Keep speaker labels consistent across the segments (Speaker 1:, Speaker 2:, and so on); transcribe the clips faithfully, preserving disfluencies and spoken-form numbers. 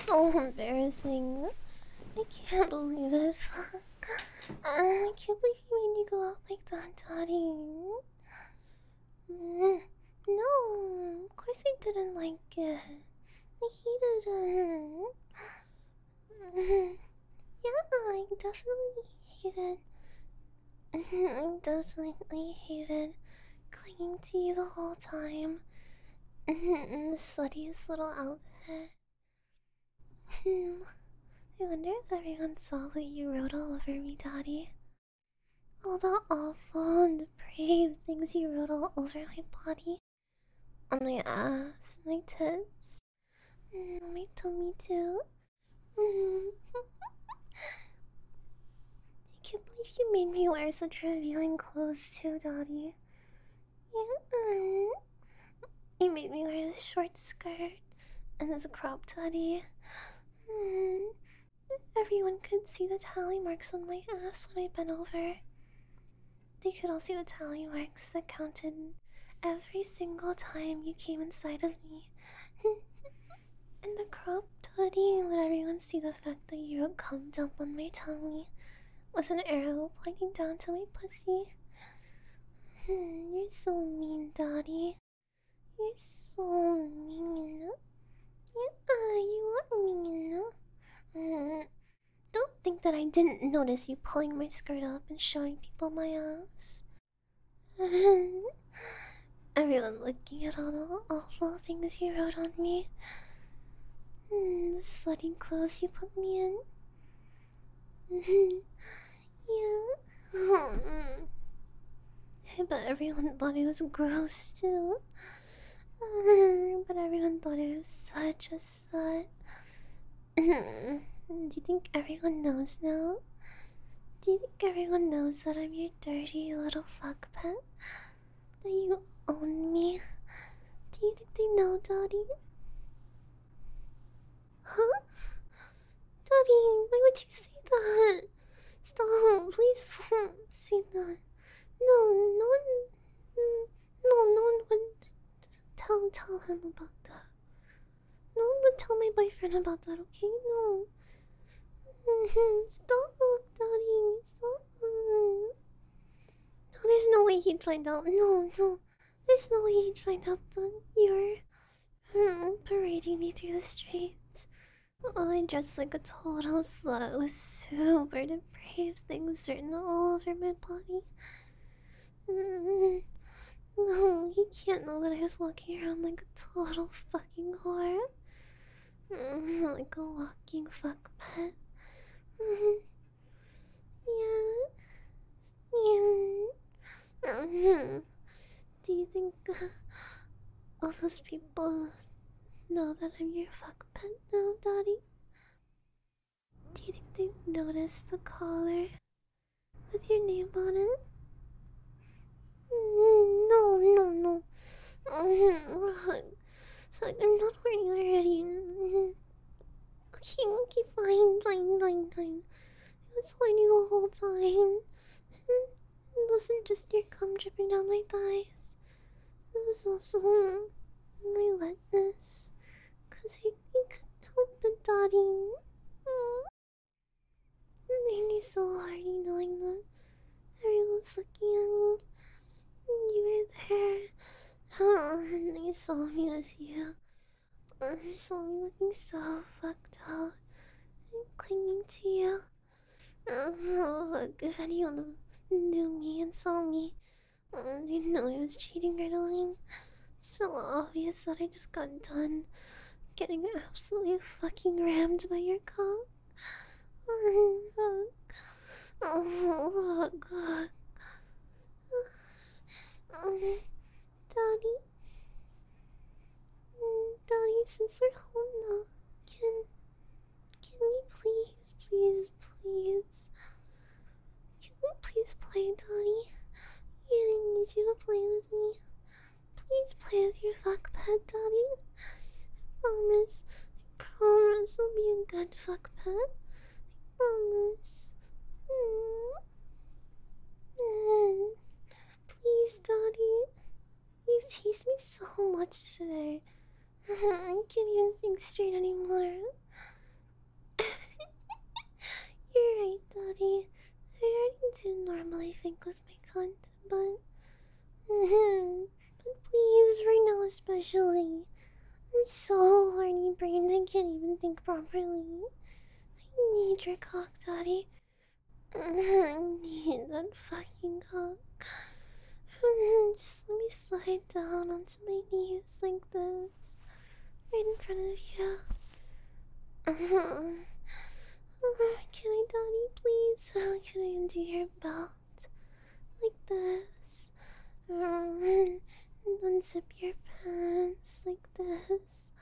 Speaker 1: so embarrassing. I can't believe it. I can't believe you made me go out like that, Daddy. Mm, no, of course I didn't like it. I hated it. Mm, yeah, I definitely hated. I definitely hated clinging to you the whole time. In the sluttiest little outfit. I wonder if everyone saw what you wrote all over me, Daddy. All the awful and depraved things you wrote all over my body. On my ass, my tits, mm, my tummy too. Mm. I can't believe you made me wear such revealing clothes too, Daddy. Yeah. You made me wear this short skirt and this crop teddy. Mm. Everyone could see the tally marks on my ass when I bent over. They could all see the tally marks that counted every single time you came inside of me. And the cropped hoodie let everyone see the fact that you wrote cum dump on my tummy with an arrow pointing down to my pussy. Hmm, you're so mean, Daddy. You're so mean. Yeah, you are mean. Mm. Don't think that I didn't notice you pulling my skirt up and showing people my ass. Everyone looking at all the awful things you wrote on me. Mm, the slutty clothes you put me in. Yeah. I bet everyone thought it was gross too. But everyone thought it was such a slut. Do you think everyone knows now? Do you think everyone knows that I'm your dirty little fuck pet? That you own me? Do you think they know, Daddy? Huh? Daddy, why would you say that? Stop, please don't say that. No, no one... No, no one would tell, tell him about that. No one would tell my boyfriend about that, okay? No. Stop, Daddy. Stop. No, there's no way he'd find out. No, no. There's no way he'd find out that you're hmm, parading me through the streets. Oh, I dress like a total slut with super depraved things written all over my body. Mm, no, he can't know that I was walking around like a total fucking whore. Mm, like a walking fuck pet. Mm, yeah. Yeah. Mm, do you think uh, all those people know that I'm your fuck pet now, Daddy? Do you think they noticed the collar with your name on it? Mm, no, no, no. Mm, I'm not wearing it already. Mm, okay, okay, fine, fine, fine, fine. I was horny the whole time. It wasn't just your cum dripping down my thighs. It was also my wetness. Cause I, I couldn't help it, Daddy. Mm. It made me so horny knowing that everyone's looking at me. And you were there. Oh, and they saw me with you. Or saw me looking so fucked up and clinging to you. Oh, look, if anyone knew me and saw me, oh, they'd know I was cheating right away. It's so obvious that I just got done getting absolutely fucking rammed by your cock. Oh, fuck. Oh, God. Oh, Daddy. Daddy, since we're home now, can can we please, please, please, can we please play, Daddy? Yeah, I need you to play with me. Please play as your fuck pet, Daddy. I promise, I promise I'll be a good fuck pet. I promise. Mm. Mm. Please, Daddy. You teased me so much today. I can't even think straight anymore. You're right, Daddy. I already do normally think with my cunt, but. Mm-hmm. But please, right now especially. I'm so horny brained I can't even think properly. I need your cock, Daddy. I need that fucking cock. Just let me slide down onto my knees like this, right in front of you. Can I, Daddy, please? Can I undo your belt? Like this. And unzip your pants like this.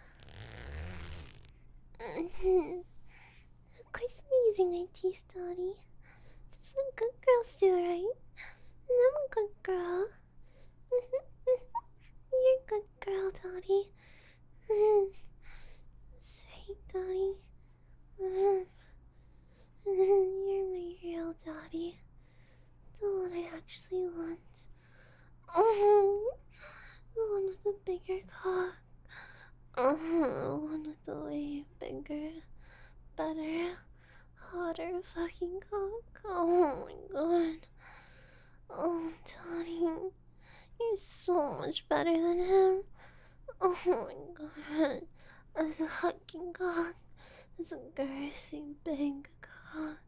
Speaker 1: Of course, I'm using my teeth, Daddy. That's what good girls do, right? And I'm a good girl. You're a good girl, Daddy. That's right, Daddy. You're my real daddy. The one I actually want. The one with the bigger cock. The one with the way bigger, better, hotter fucking cock. Oh my god. Oh, Daddy. You're so much better than him. Oh my god. As a hugging cock. As a girthy big cock.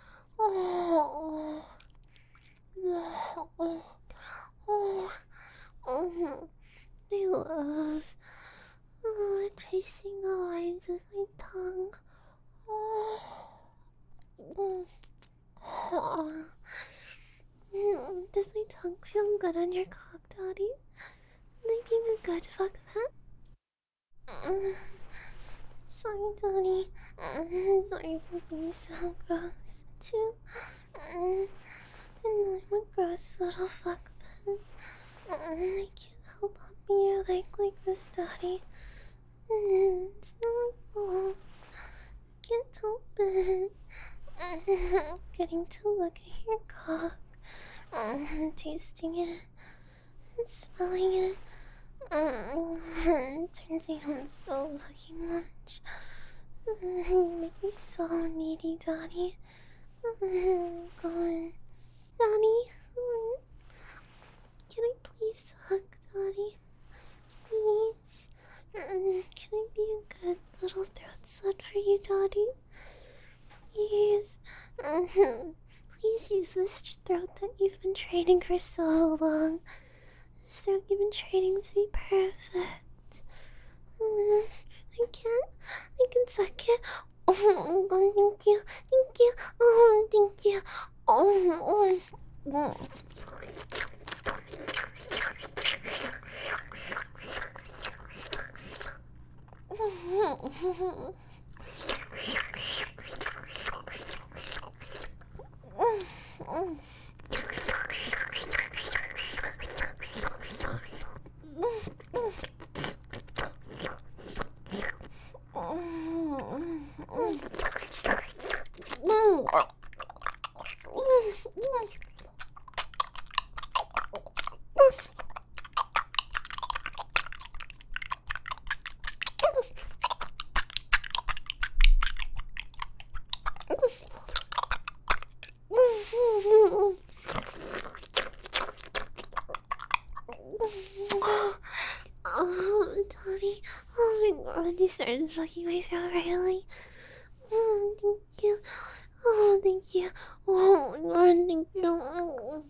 Speaker 1: Oh. Oh. Oh. Oh. Oh. I love oh, tracing the lines with my tongue. Oh. Oh. Oh. Does my tongue feel good on your cock, Daddy? Am I being a good fuck pet? Sorry, Daddy. Sorry for being so gross, too. And I'm a gross little fuck pet. I can't help humping your leg like this, Daddy. It's not my fault. Can't help it. Getting to look at your cock. Tasting it. And smelling it. It turns me on so fucking much. You make me so needy, Daddy. Go on. Daddy. Can I please hug, Daddy? Please. Can I be a good little throat slut for you, Daddy? Please. Please use this throat that you've been training for so long. This throat you've been training to be perfect. I can't. I can suck it. Oh, thank you. Thank you. Oh, thank you. Oh, oh. Oh, Daddy. Oh my god, you started fucking my throat right away. Oh, thank you. Oh, thank you. Oh my god, thank you.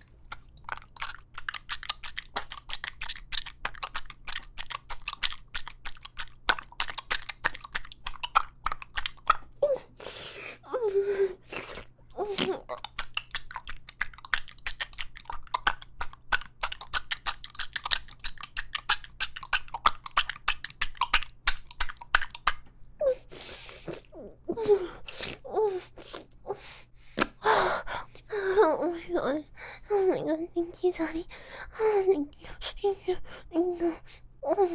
Speaker 1: Oh my god. Oh my god, thank you, Daddy. Oh, thank you. Thank you. Thank you. Oh.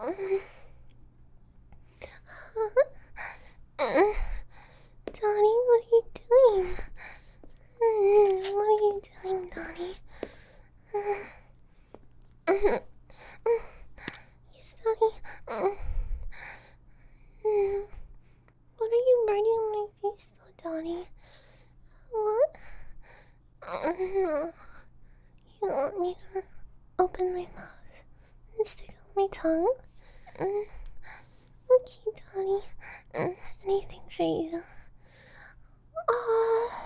Speaker 1: Donnie, what are you doing? What are you doing, Donnie? Yes, Donnie. What are you burning on my face, though, Donnie? What? You want me to open my mouth and stick out my tongue? Okay, Donnie. Anything for you. Oh.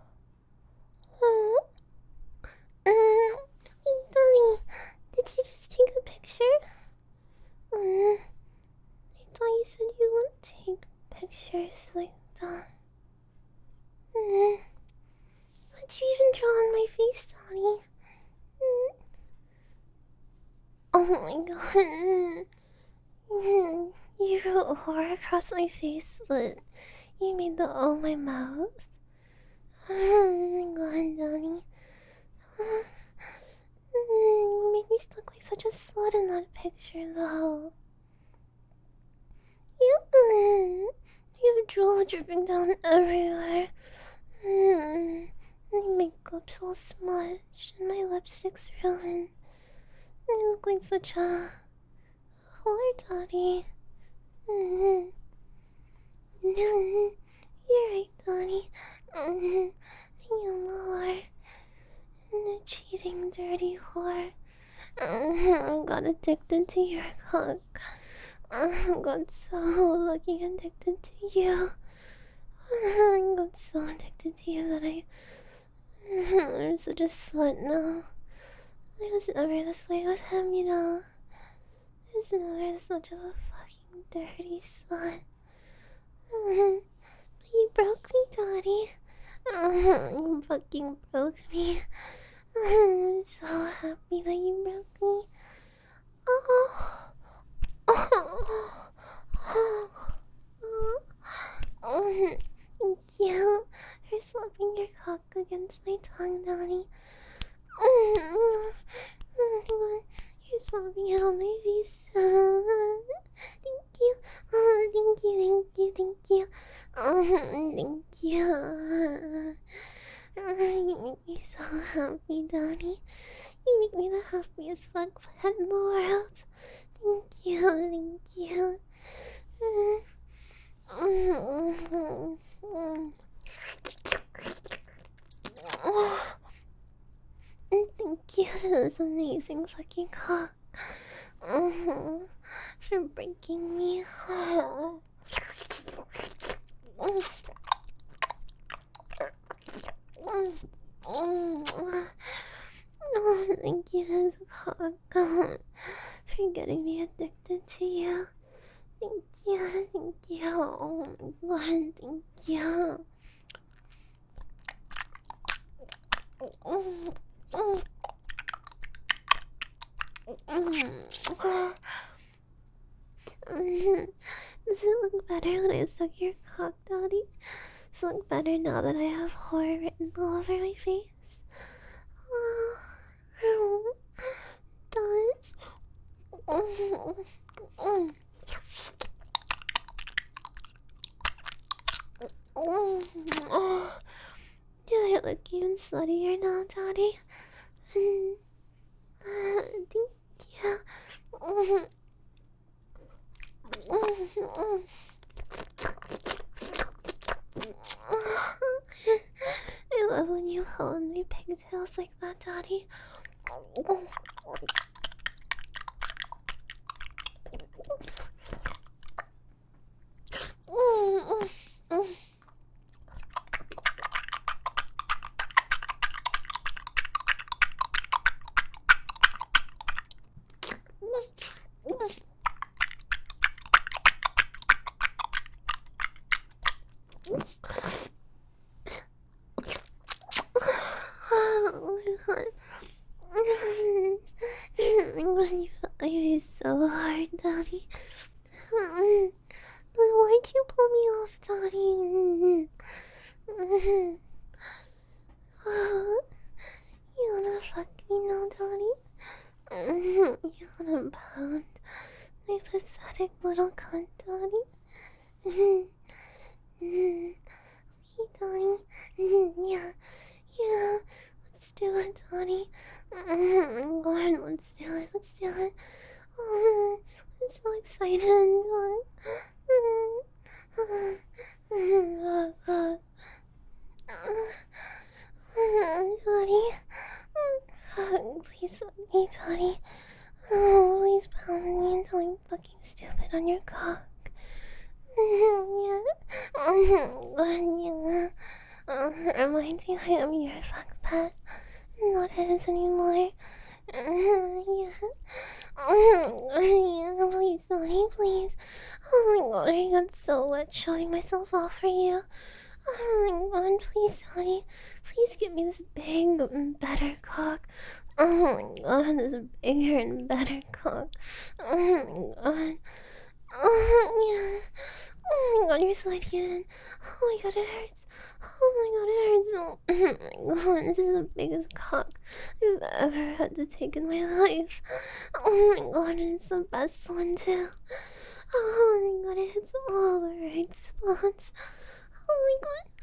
Speaker 1: Hey, Donnie, did you just take a picture? I thought you said you wouldn't take pictures like that. What'd you even draw on my face, Donnie? Oh my god. You wrote horror across my face, but you made the O my mouth. Oh my god, Donnie. You made me look like such a slut in that picture, though. You, you have drool dripping down everywhere. My makeup's all smudged and my lipstick's ruined. I look like such a whore, Donnie. You're right, Donnie. I am a whore. A cheating, dirty whore. I got addicted to your cock. I got so lucky addicted to you. I got so addicted to you that I... I'm such a slut now. I was never this way with him, you know. I was never such a fucking dirty slut. But you broke me, Donnie. You fucking broke me. I'm so happy that you broke me. Oh. Oh. Oh. Oh. Thank you for slapping your cock against my tongue, Donnie. Oh my god, you're slapping it on my face. Thank you. Oh, thank you, thank you, thank you. Oh, thank you. You make me so happy, Donnie. You make me the happiest fuck pet in the world. Thank you, thank you. Thank you for this amazing fucking cock. For breaking me. Oh, thank you, this cock, for getting me addicted to you. Thank you, thank you. Oh my god, thank you. Does it look better when I suck your cock, Daddy? Does it look better now that I have horror written all over my face? Oh, does. Do I look even sluttier now, Daddy? Uh, thank you. I love when you hold my pigtails like that, Daddy. Oh my god. You fuck my face so hard, Daddy. Why'd you pull me off, Daddy? You wanna fuck me now, Daddy? You wanna pound My pathetic little cunt, Donnie. Okay, Donnie. Yeah, yeah. Let's do it, Donnie. Oh my god, let's do it, let's do it. Oh, I'm so excited. Oh, god. Donnie. Please let me, Donnie. Oh, please pound me until I'm fucking stupid on your cock. Yeah. Oh, God, yeah. Uh, reminds me I am your fuck pet, not his anymore. Uh, yeah. Oh, yeah, please, Donnie, please. Oh my god, I got so wet showing myself off for you. Oh my god, please, Donnie. Please give me this big, better cock. Oh my god, this bigger and better cock. Oh my god. Oh, yeah. Oh my god, you're sliding in. Oh my god, it hurts. Oh my god, it hurts. Oh my god, this is the biggest cock I've ever had to take in my life. Oh my god, and it's the best one too. Oh my god, it hits all the right spots. Oh my god.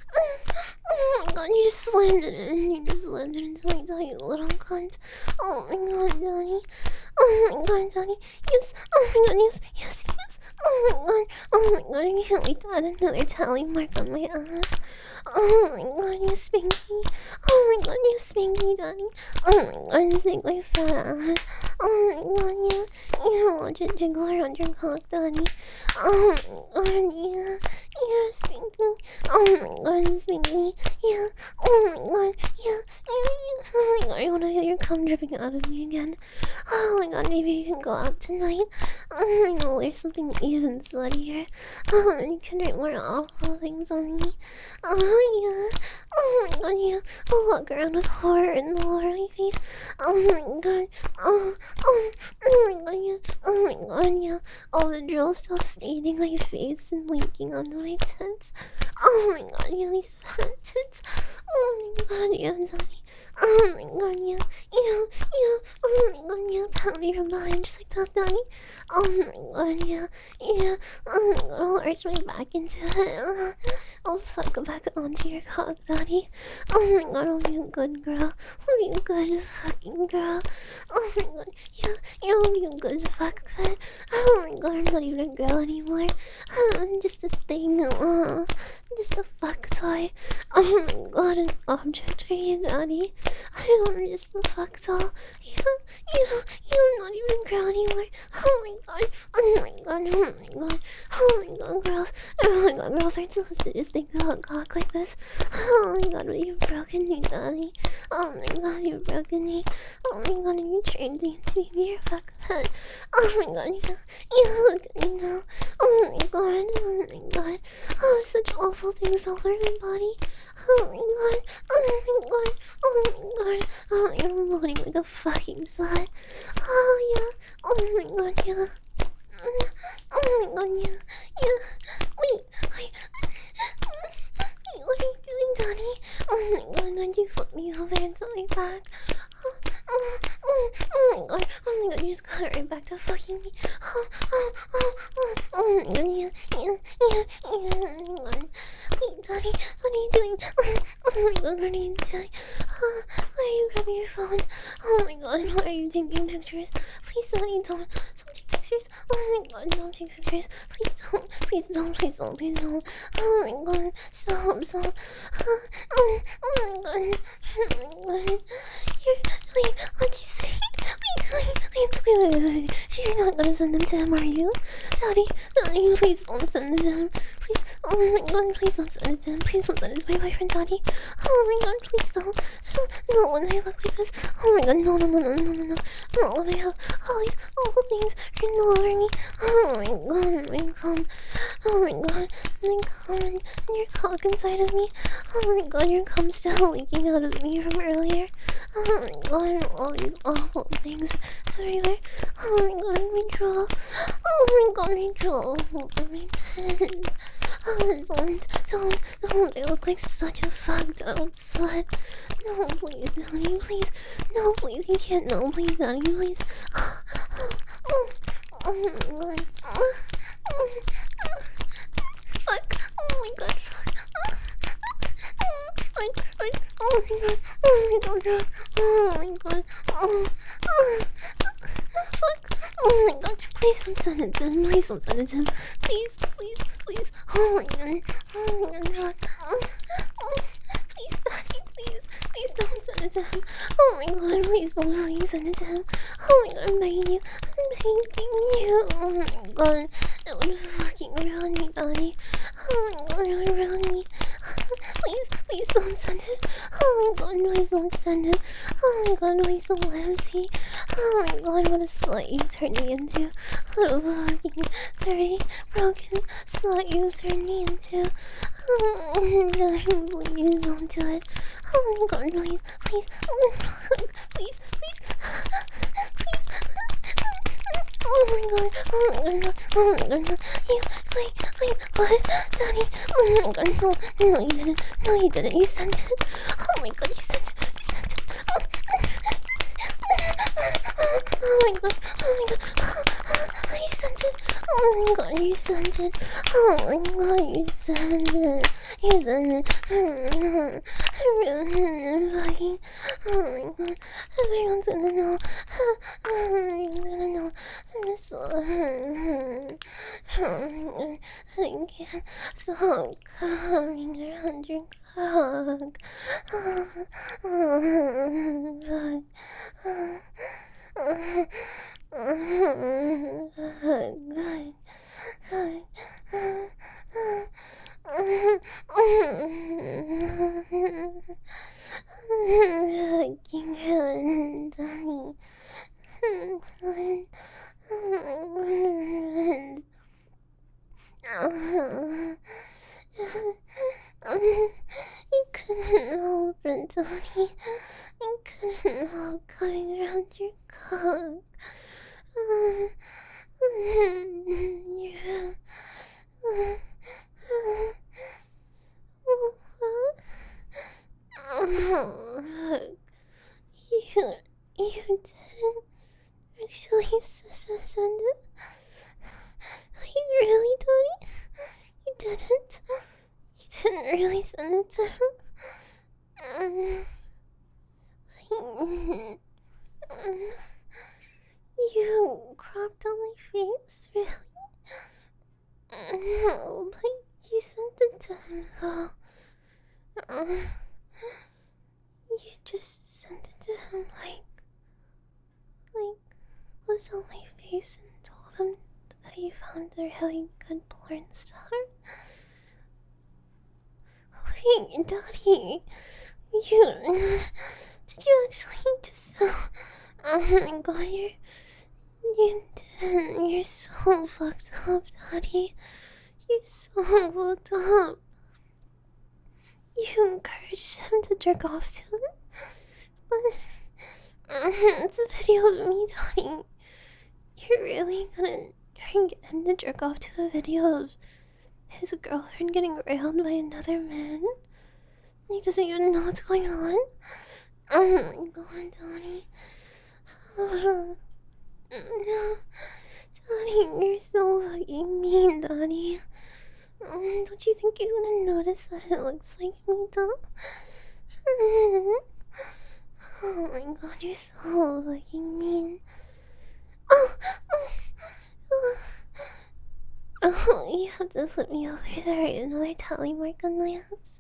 Speaker 1: Oh my god, you just slammed it in. You just slammed it into my tight little cunt. Oh my god, Donnie. Oh my god, Donnie. Yes. Oh my god, yes, yes, yes. Oh my god. Oh my god, I can't wait to add another tally mark on my ass. Oh my god, you spank me. Oh my god, you spank me, Donnie. Oh my god, you spank my fat ass. Oh my god, yeah. Yeah, watch it jiggle around your cock, Donnie. Oh my god, yeah. Yeah, spank me. Oh my god, spank me. Yeah. Oh my god, yeah. Yeah, yeah. Oh my god, I wanna hear your cum dripping out of me again. Oh my god, maybe you can go out tonight. Oh, I know there's something even sluttier. Oh, you can write more awful things on me. Oh yeah. Oh my god, yeah. I'll walk around with horror in all over my face. Oh my god. Oh, oh, oh my god, yeah. Oh my god, yeah. All the drool still staining my face and leaking onto my tits. Oh my god, yeah, these fat tits. Oh my god, yeah, Donnie. Oh my god, yeah, yeah, yeah. Oh my god, yeah. Pound me from behind just like that, Donnie. Oh my god, yeah, yeah. Oh my god, I'll arch my back into it. I'll fuck back onto your cock, Donnie. Oh my god, I'll be a good girl. I'll be a good fucking girl. Oh my god, yeah, yeah, I'll be a good fuck pet. Oh my god, I'm not even a girl anymore. I'm just a thing. Uh, just a fuck toy. Oh my god, an object are you, Donnie? I am just a fuck doll. You, you, you're not even a girl anymore. Oh my god. Oh my god. Oh my god. Oh my god, girls. Oh my god, girls aren't supposed to just think about cock like this. Oh my god, but you've broken me, Donnie. Oh my god, you've broken me. Oh my god, and you trained me to be your fuck pet. Oh my god, yeah. Yeah, look at me now. Oh my god. Oh my god. Oh, such awful things all over my body. Oh my god. Oh my god. Oh my god. Oh, you're moaning like a fucking slut. Oh yeah. Oh my god, yeah. Oh my god, yeah. Yeah. Wait, wait. Wait, what are you doing, Donnie? Oh my god, why'd you flip me over until I back? Oh, oh, oh, oh my god. Oh my god, you just got it right back to fucking me. Oh, oh, oh, oh, oh my god, yeah, yeah, yeah, yeah. Oh my god. Wait, Donnie, what are you doing? Oh, oh my god, what are you doing? Oh, why are you grabbing your phone? Oh my god, why are you taking pictures? Please, Donnie, don't, don't take pictures. Oh my god, don't take pictures. Please don't, please don't, please don't, please don't. Oh my god, stop, stop. Oh, oh, oh my god, oh my god. You're, wait, what'd you say? Wait, wait, wait, wait, wait, wait. You're not gonna send them to him, are you? Daddy, Daddy, please don't send it to him. Please, oh my god, please don't send it to him. Please don't send it to my boyfriend, Daddy. Oh my god, please don't. Not when I look like this. Oh my god, no, no, no, no, no, no, no. Not when I have all these awful things written all over me. Oh my god, my cum. Oh my god, my cum and, and your cock inside of me. Oh my god, your cum's still leaking out of me from earlier. Oh my god, all these awful things everywhere. Oh my god, my drool. Oh my god, my drool all over my tits. Oh, don't, don't, don't. I look like such a fucked up slut. No, please, Donnie, please. No, please, you can't. No, please, Donnie, please. Oh, oh, Oh my god. Fuck. Oh my god. Like, like, oh my god. Oh my god. Oh my god. Oh, oh. Fuck. Oh my god. Please don't send it to him. Please don't send it to him. Please, please, please. Oh my god. Oh my god. Oh, oh. Please, Daddy, please. Please don't send it to him. Oh my god. Please don't please send it to him. Oh my god. I'm begging you. I'm begging you. Oh my god. It would fucking ruin me, Daddy. Oh my god. It would ruin me. Please, please don't send it. Oh my god, please don't send it. Oh my god, please don't let him see. Oh my god, what a slut you turned me into. What a fucking dirty, broken slut you turned me into. Oh my god, please don't do it. Oh my god, please, please, please, please, please. Oh my god, oh my god, oh my god, no. You, wait, wait, what? Daddy, oh my god, no, no you didn't, no you didn't, you sent it. Oh my god, you sent it, you sent it. Oh, oh my god, oh my god, oh, you sent it. Oh my god, you sent it. Oh my god, you sent it. You sent it. I really fucking, oh my god, everyone's gonna know. Everyone's gonna know. I'm so, oh my god, I can't stop coming around your cock. Oh, oh, fuck. Oh, oh, fuck. God. Fucking run, Donnie. Run. Run. You couldn't help it, Donnie. You couldn't help coming around your cock. Yeah. Oh, look. You, you didn't actually send it. You really, Donnie? You didn't? You didn't really send it to him? Um, you cropped on my face, really? No, but you sent it to him, though. Um, you just sent it to him, like, like, was on my face and told him that you found a really good porn star. Wait, Daddy, you, did you actually just, uh, oh my god, you're, you didn't, you're so fucked up, Daddy. You're so fucked up. You encouraged him to jerk off to it, but it's a video of me, Donnie. You're really gonna try and get him to jerk off to a video of his girlfriend getting railed by another man? He doesn't even know what's going on. Oh my god, Donnie. Oh, no. Donnie, you're so fucking mean, Donnie. Um, don't you think he's gonna notice that it looks like me, though? Oh my god, you're so fucking mean. Oh, oh, oh. Oh, you have to slip me over there, another tally mark on my ass.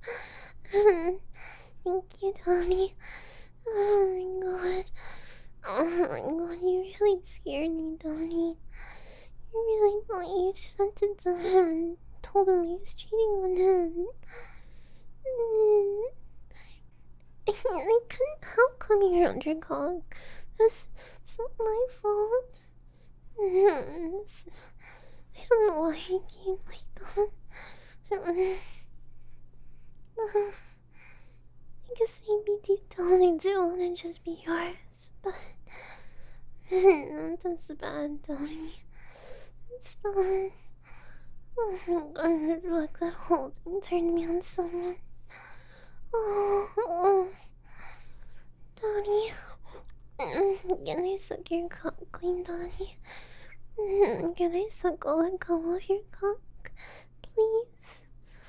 Speaker 1: Thank you, Donnie. Oh my god. Oh my god, you really scared me, Donnie. You really thought you sent it to him and told him he was cheating on him. Mm. I couldn't help coming around your cock. That's, that's not my fault. Mm. I don't know why he came like that. Mm. Uh, I guess maybe deep down I do want to just be yours, but that's bad, Donnie. It's bad. Oh my god, look, that whole thing turned me on someone. Oh, oh. Donnie. Can I suck your cock clean, Donnie? Can I suckle and come off your cock, please?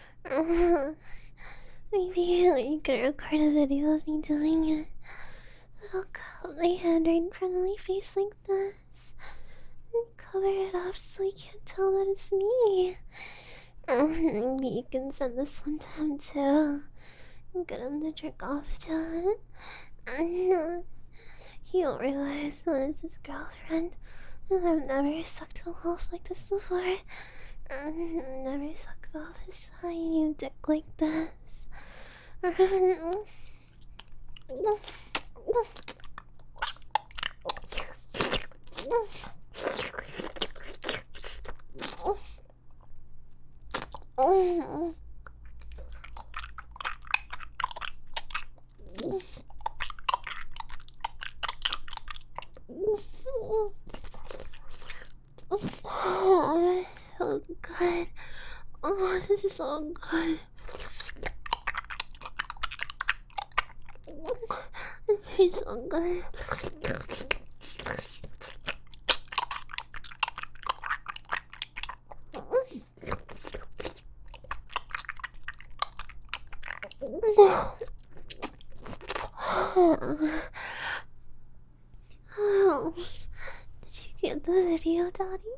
Speaker 1: Maybe you could record a video of me doing it. I'll cut my hand right in front of my face like this and cover it up so you can't tell that it's me. Maybe you can send this one to him too. Get him to jerk off to it. He don't realize that it's his girlfriend, and I've never sucked a wolf like this before. I've never sucked off his tiny dick like this. Oh, so good. Oh, this is so good. It's so good. Oh, did you get the video, Daddy?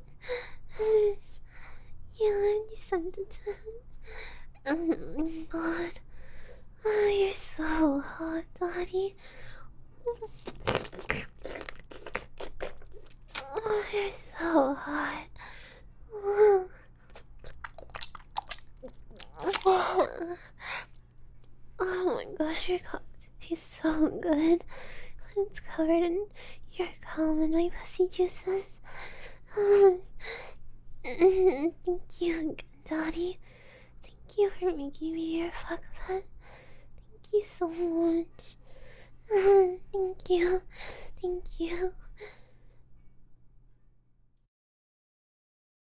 Speaker 1: Yeah, you sent it to him. Oh my god. Oh, you're so hot, Daddy. Oh, you're so hot. Oh, oh my gosh, you're cocked. He's so good. It's covered in your cum and my pussy juices. Oh, thank you, Daddy. Thank you for making me your fuck pet. Thank you so much. Uh, thank you. Thank you.